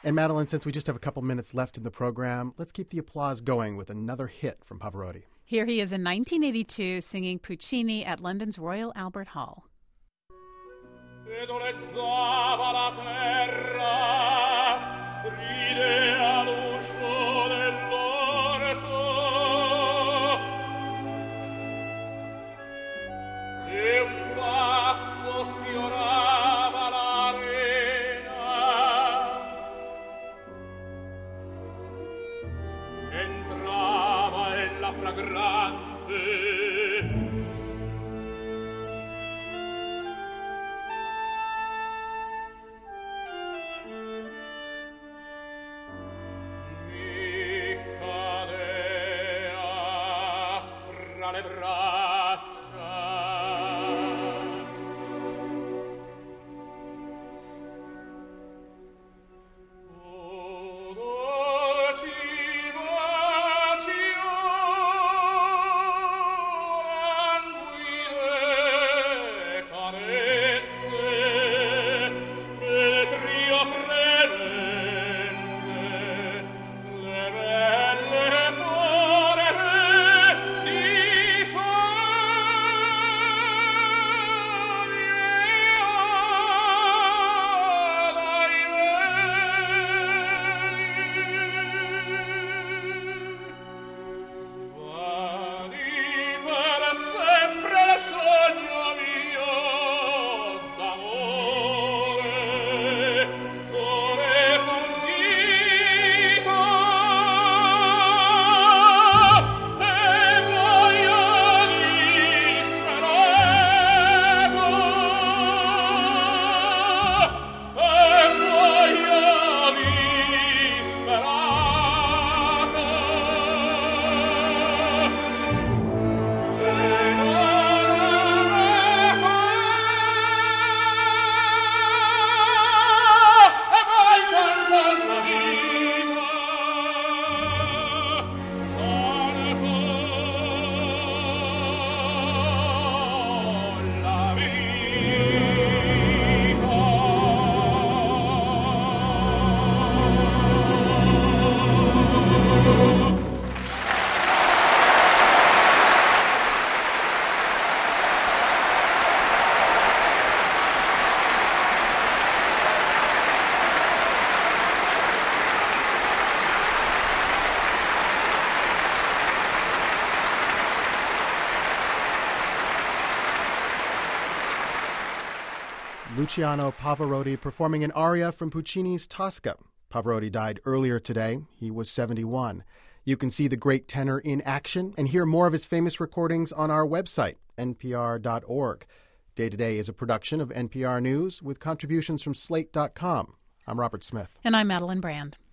And Madeline, since we just have a couple minutes left in the program, let's keep the applause going with another hit from Pavarotti. Here he is in 1982 singing Puccini at London's Royal Albert Hall. Vedorezzava la terra, stride all'uscio dell'orto, e un passo sfiorava l'arena, entrava ella fragrante, le braccia. Oh, dolci baci, languide carezze, metrio fremente, le belle forme di Luciano Pavarotti performing an aria from Puccini's Tosca. Pavarotti died earlier today. He was 71. You can see the great tenor in action and hear more of his famous recordings on our website, npr.org. Day to Day is a production of NPR News with contributions from Slate.com. I'm Robert Smith. And I'm Madeline Brand.